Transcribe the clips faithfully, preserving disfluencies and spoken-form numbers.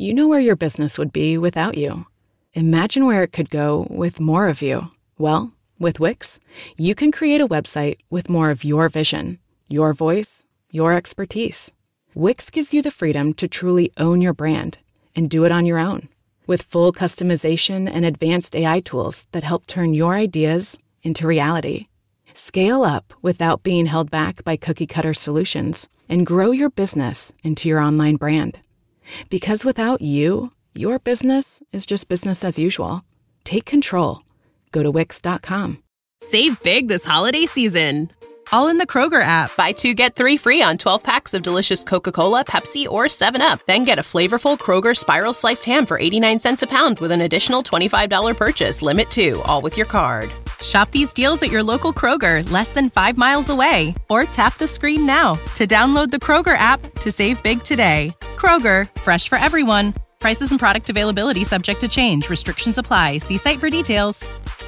you know where your business would be without you. Imagine where it could go with more of you. Well, with Wix, you can create a website with more of your vision, your voice, your expertise. Wix gives you the freedom to truly own your brand and do it on your own. With full customization and advanced A I tools that help turn your ideas into reality. Scale up without being held back by cookie-cutter solutions and grow your business into your online brand. Because without you, your business is just business as usual. Take control. Go to Wix dot com. Save big this holiday season. All in the Kroger app. Buy two, get three free on twelve packs of delicious Coca-Cola, Pepsi, or seven up. Then get a flavorful Kroger Spiral Sliced Ham for eighty-nine cents a pound with an additional twenty-five dollars purchase. Limit two, all with your card. Shop these deals at your local Kroger, less than five miles away. Or tap the screen now to download the Kroger app to save big today. Kroger, fresh for everyone. Prices and product availability subject to change. Restrictions apply. See site for details.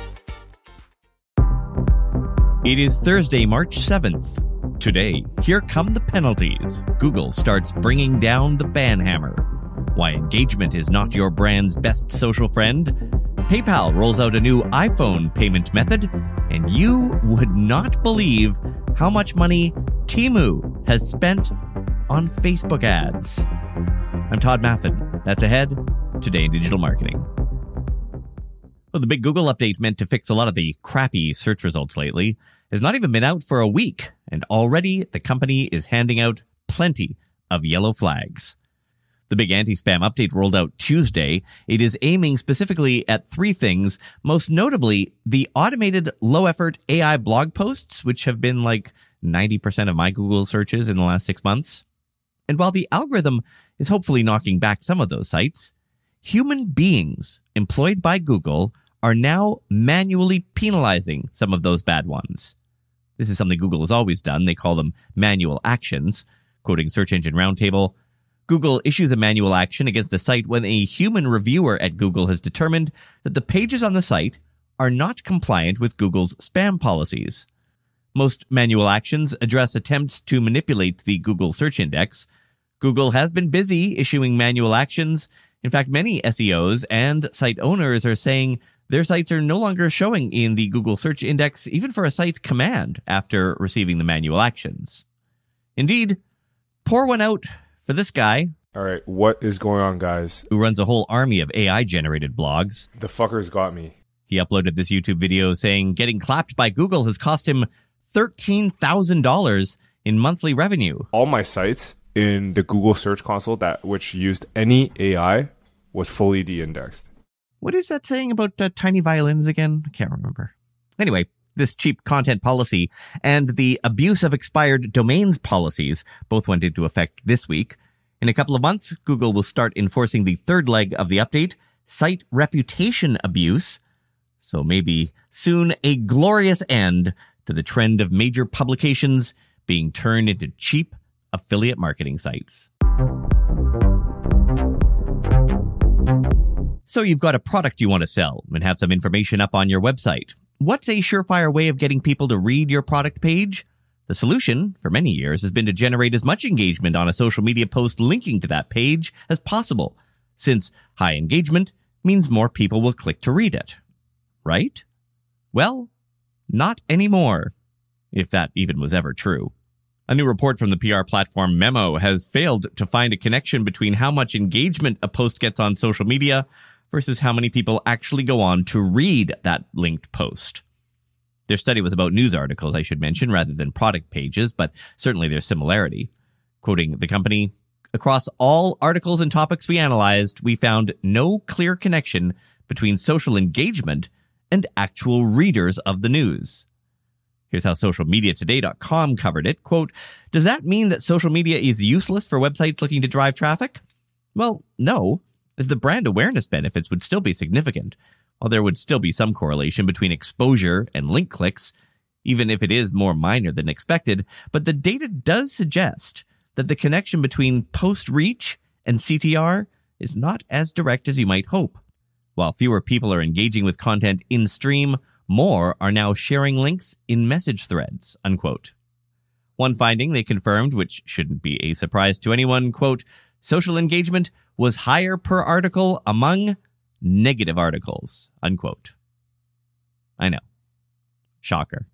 It is Thursday, March seventh. Today, here come the penalties. Google starts bringing down the ban hammer. Why engagement is not your brand's best social friend. PayPal rolls out a new iPhone payment method. And you would not believe how much money Temu has spent on Facebook ads. I'm Todd Maffin. That's ahead today in digital marketing. Well, the big Google update meant to fix a lot of the crappy search results lately has not even been out for a week, and already the company is handing out plenty of yellow flags. The big anti-spam update rolled out Tuesday. It is aiming specifically at three things, most notably the automated low-effort A I blog posts, which have been like ninety percent of my Google searches in the last six months. And while the algorithm is hopefully knocking back some of those sites, human beings employed by Google are now manually penalizing some of those bad ones. This is something Google has always done. They call them manual actions. Quoting Search Engine Roundtable, Google issues a manual action against a site when a human reviewer at Google has determined that the pages on the site are not compliant with Google's spam policies. Most manual actions address attempts to manipulate the Google search index. Google has been busy issuing manual actions. In fact, many S E Os and site owners are saying their sites are no longer showing in the Google search index, even for a site command, after receiving the manual actions. Indeed, pour one out for this guy. All right, what is going on, guys? Who runs a whole army of A I-generated blogs. The fuckers got me. He uploaded this YouTube video saying getting clapped by Google has cost him thirteen thousand dollars in monthly revenue. All my sites in the Google Search Console that which used any A I was fully de-indexed. What is that saying about uh, tiny violins again? I can't remember. Anyway, this cheap content policy and the abuse of expired domains policies both went into effect this week. In a couple of months, Google will start enforcing the third leg of the update, site reputation abuse. So maybe soon a glorious end to the trend of major publications being turned into cheap affiliate marketing sites. So you've got a product you want to sell and have some information up on your website. What's a surefire way of getting people to read your product page? The solution, for many years, has been to generate as much engagement on a social media post linking to that page as possible, since high engagement means more people will click to read it. Right? Well, not anymore, if that even was ever true. A new report from the P R platform Memo has failed to find a connection between how much engagement a post gets on social media versus how many people actually go on to read that linked post. Their study was about news articles, I should mention, rather than product pages, but certainly there's similarity. Quoting the company, across all articles and topics we analyzed, we found no clear connection between social engagement and actual readers of the news. Here's how social media today dot com covered it. Quote, does that mean that social media is useless for websites looking to drive traffic? Well, no, as the brand awareness benefits would still be significant, while there would still be some correlation between exposure and link clicks, even if it is more minor than expected. But the data does suggest that the connection between post reach and C T R is not as direct as you might hope. While fewer people are engaging with content in stream, more are now sharing links in message threads, unquote. One finding they confirmed, which shouldn't be a surprise to anyone, quote, social engagement was higher per article among negative articles, unquote. I know. Shocker.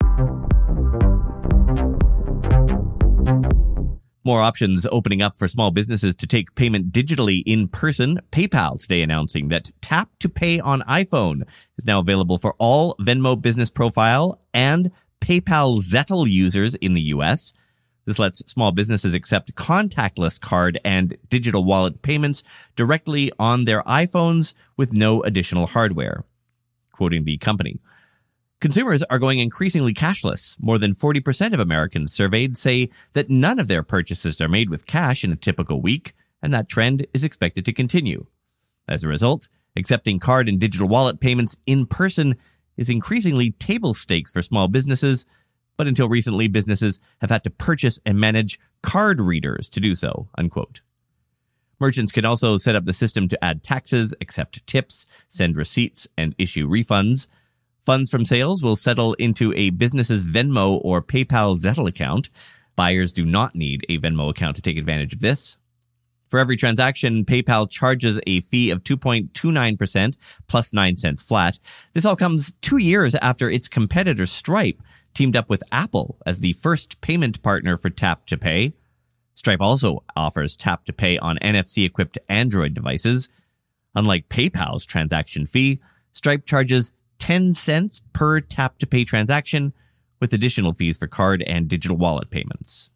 More options opening up for small businesses to take payment digitally in person. PayPal today announcing that Tap to Pay on iPhone is now available for all Venmo Business Profile and PayPal Zettle users in the U S. This lets small businesses accept contactless card and digital wallet payments directly on their iPhones with no additional hardware. Quoting the company, consumers are going increasingly cashless. More than forty percent of Americans surveyed say that none of their purchases are made with cash in a typical week, and that trend is expected to continue. As a result, accepting card and digital wallet payments in person is increasingly table stakes for small businesses, but until recently, businesses have had to purchase and manage card readers to do so, unquote. Merchants can also set up the system to add taxes, accept tips, send receipts, and issue refunds. Funds from sales will settle into a business's Venmo or PayPal Zettle account. Buyers do not need a Venmo account to take advantage of this. For every transaction, PayPal charges a fee of two point two nine percent plus nine cents flat. This all comes two years after its competitor Stripe teamed up with Apple as the first payment partner for Tap to Pay. Stripe also offers Tap to Pay on N F C-equipped Android devices. Unlike PayPal's transaction fee, Stripe charges ten cents per Tap to Pay transaction, with additional fees for card and digital wallet payments.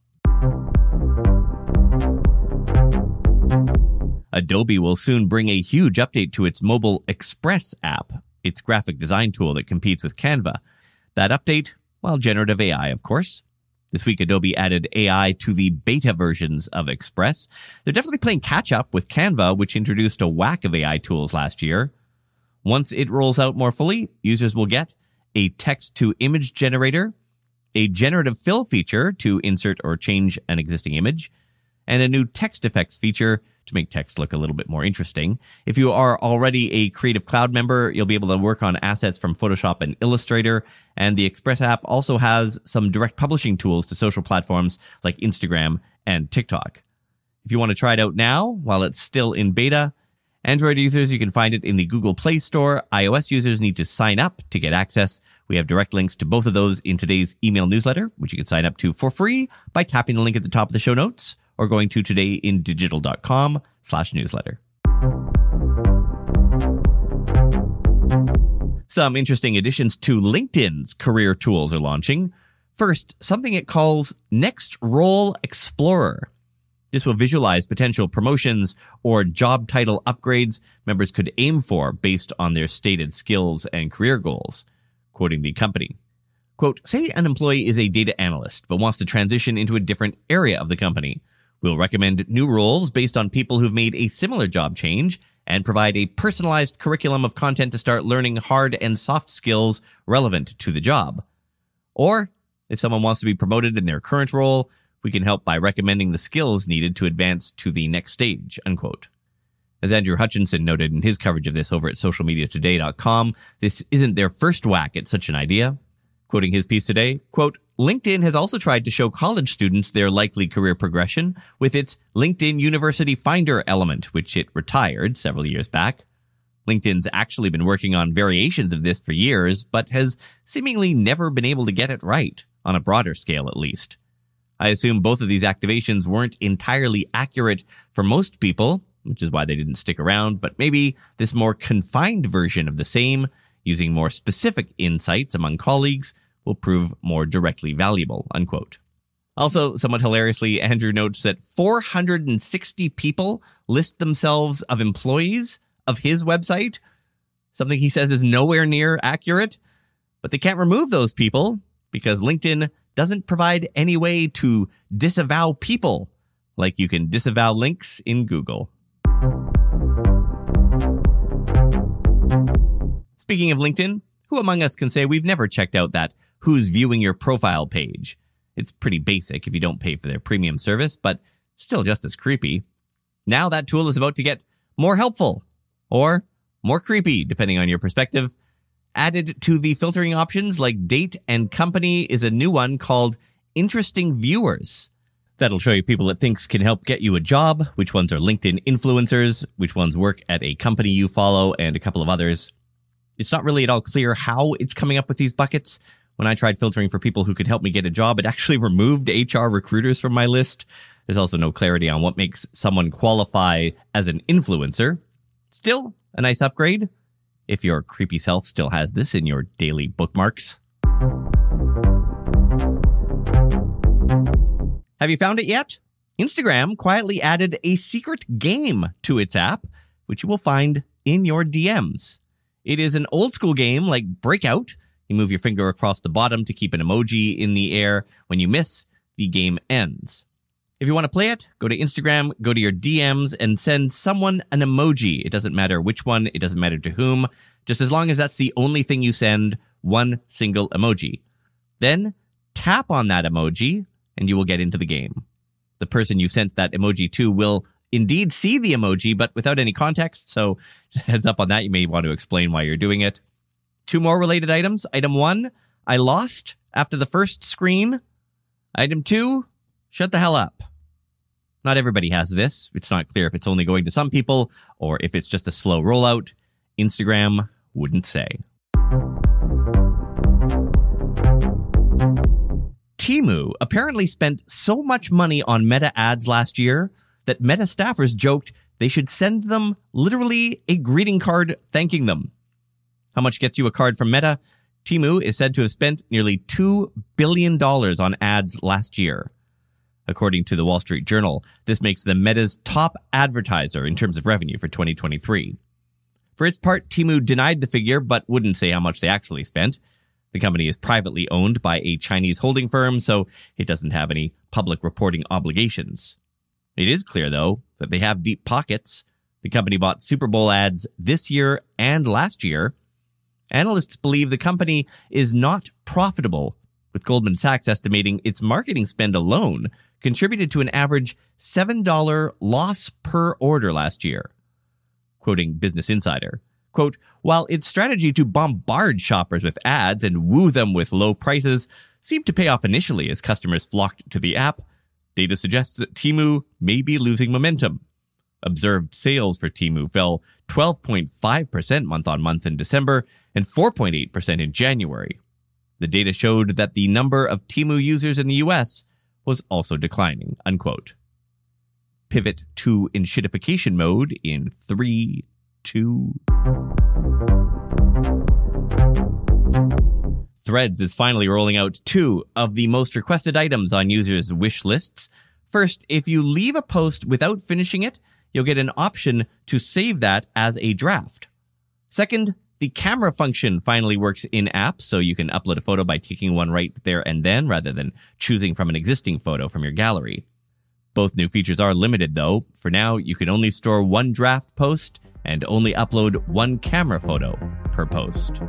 Adobe will soon bring a huge update to its mobile Express app, its graphic design tool that competes with Canva. That update, well, generative A I, of course. This week, Adobe added A I to the beta versions of Express. They're definitely playing catch-up with Canva, which introduced a whack of A I tools last year. Once it rolls out more fully, users will get a text-to-image generator, a generative fill feature to insert or change an existing image, and a new text effects feature to make text look a little bit more interesting. If you are already a Creative Cloud member, you'll be able to work on assets from Photoshop and Illustrator, and the Express app also has some direct publishing tools to social platforms like Instagram and TikTok. If you want to try it out now, while it's still in beta, Android users, you can find it in the Google Play Store. iOS users need to sign up to get access. We have direct links to both of those in today's email newsletter, which you can sign up to for free by tapping the link at the top of the show notes or going to todayindigital.com slash newsletter. Some interesting additions to LinkedIn's career tools are launching. First, something it calls Next Role Explorer. This will visualize potential promotions or job title upgrades members could aim for based on their stated skills and career goals. Quoting the company, quote, say an employee is a data analyst but wants to transition into a different area of the company. We'll recommend new roles based on people who've made a similar job change and provide a personalized curriculum of content to start learning hard and soft skills relevant to the job. Or, if someone wants to be promoted in their current role, we can help by recommending the skills needed to advance to the next stage, unquote. As Andrew Hutchinson noted in his coverage of this over at social media today dot com, this isn't their first whack at such an idea. Quoting his piece today, quote, LinkedIn has also tried to show college students their likely career progression with its LinkedIn University Finder element, which it retired several years back. LinkedIn's actually been working on variations of this for years, but has seemingly never been able to get it right, on a broader scale at least. I assume both of these activations weren't entirely accurate for most people, which is why they didn't stick around, but maybe this more confined version of the same, using more specific insights among colleagues, will prove more directly valuable, unquote. Also, somewhat hilariously, Andrew notes that four hundred sixty people list themselves of employees of his website, something he says is nowhere near accurate, but they can't remove those people because LinkedIn doesn't provide any way to disavow people like you can disavow links in Google. Speaking of LinkedIn, who among us can say we've never checked out that who's viewing your profile page? It's pretty basic if you don't pay for their premium service, but still just as creepy. Now that tool is about to get more helpful, or more creepy, depending on your perspective. Added to the filtering options like date and company is a new one called Interesting Viewers. That'll show you people it thinks can help get you a job, which ones are LinkedIn influencers, which ones work at a company you follow, and a couple of others. It's not really at all clear how it's coming up with these buckets. When I tried filtering for people who could help me get a job, it actually removed H R recruiters from my list. There's also no clarity on what makes someone qualify as an influencer. Still, a nice upgrade, if your creepy self still has this in your daily bookmarks. Have you found it yet? Instagram quietly added a secret game to its app, which you will find in your D Ms. It is an old school game like Breakout. You move your finger across the bottom to keep an emoji in the air. When you miss, the game ends. If you want to play it, go to Instagram, go to your D Ms, and send someone an emoji. It doesn't matter which one, it doesn't matter to whom, just as long as that's the only thing you send, one single emoji. Then tap on that emoji, and you will get into the game. The person you sent that emoji to will indeed see the emoji, but without any context, so heads up on that. You may want to explain why you're doing it. Two more related items. Item one, I lost after the first screen. Item two, shut the hell up. Not everybody has this. It's not clear if it's only going to some people or if it's just a slow rollout. Instagram wouldn't say. Temu apparently spent so much money on Meta ads last year that Meta staffers joked they should send them literally a greeting card thanking them. How much gets you a card from Meta? Temu is said to have spent nearly two billion dollars on ads last year. According to the Wall Street Journal, this makes them Meta's top advertiser in terms of revenue for twenty twenty-three. For its part, Temu denied the figure, but wouldn't say how much they actually spent. The company is privately owned by a Chinese holding firm, so it doesn't have any public reporting obligations. It is clear, though, that they have deep pockets. The company bought Super Bowl ads this year and last year. Analysts believe the company is not profitable, with Goldman Sachs estimating its marketing spend alone contributed to an average seven dollars loss per order last year. Quoting Business Insider, quote, while its strategy to bombard shoppers with ads and woo them with low prices seemed to pay off initially as customers flocked to the app, data suggests that Temu may be losing momentum. Observed sales for Temu fell twelve point five percent month-on-month in December and four point eight percent in January. The data showed that the number of Temu users in the U S was also declining, unquote. Pivot to enshittification mode in three, two... Threads is finally rolling out two of the most requested items on users' wish lists. First, if you leave a post without finishing it, you'll get an option to save that as a draft. Second, the camera function finally works in-app, so you can upload a photo by taking one right there and then, rather than choosing from an existing photo from your gallery. Both new features are limited, though. For now, you can only store one draft post and only upload one camera photo per post.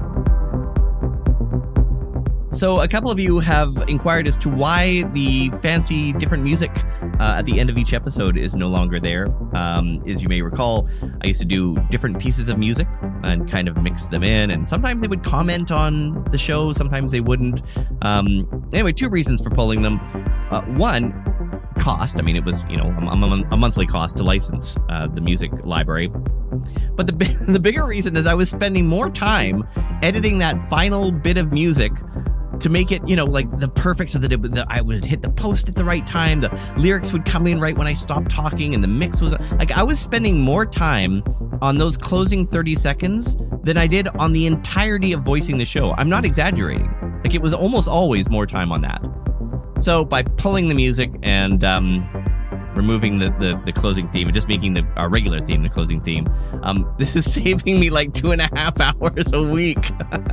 So a couple of you have inquired as to why the fancy different music uh, at the end of each episode is no longer there. Um, as you may recall, I used to do different pieces of music and kind of mix them in, and sometimes they would comment on the show, sometimes they wouldn't. Um, anyway, two reasons for pulling them. Uh, one, cost. I mean, it was, you know, a, a, a monthly cost to license uh, the music library. But the the bigger reason is I was spending more time editing that final bit of music to make it, you know, like the perfect, so that, it, that I would hit the post at the right time, the lyrics would come in right when I stopped talking, and the mix was, like, I was spending more time on those closing thirty seconds than I did on the entirety of voicing the show. I'm not exaggerating. Like, it was almost always more time on that. So by pulling the music and um, removing the, the, the closing theme and just making the our regular theme the closing theme, um, this is saving me like two and a half hours a week.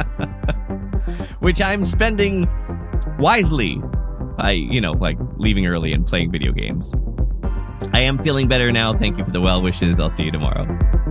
Which I'm spending wisely by, you know, like leaving early and playing video games. I am feeling better now. Thank you for the well wishes. I'll see you tomorrow.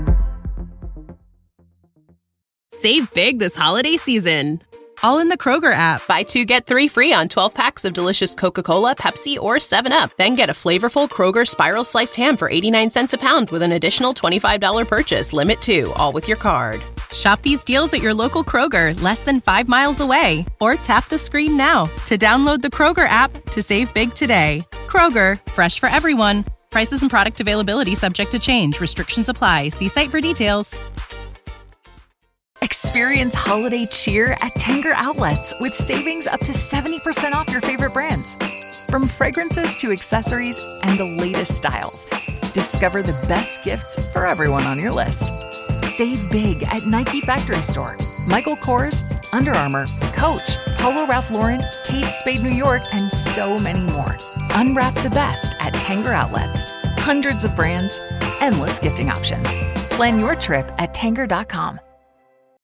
Save big this holiday season. All in the Kroger app. Buy two, get three free on twelve packs of delicious Coca-Cola, Pepsi, or seven up. Then get a flavorful Kroger Spiral Sliced Ham for eighty-nine cents a pound with an additional twenty-five dollars purchase. Limit two, all with your card. Shop these deals at your local Kroger, less than five miles away. Or tap the screen now to download the Kroger app to save big today. Kroger, fresh for everyone. Prices and product availability subject to change. Restrictions apply. See site for details. Experience holiday cheer at Tanger Outlets with savings up to seventy percent off your favorite brands. From fragrances to accessories and the latest styles, discover the best gifts for everyone on your list. Save big at Nike Factory Store, Michael Kors, Under Armour, Coach, Polo Ralph Lauren, Kate Spade New York, and so many more. Unwrap the best at Tanger Outlets. Hundreds of brands, endless gifting options. Plan your trip at Tanger dot com.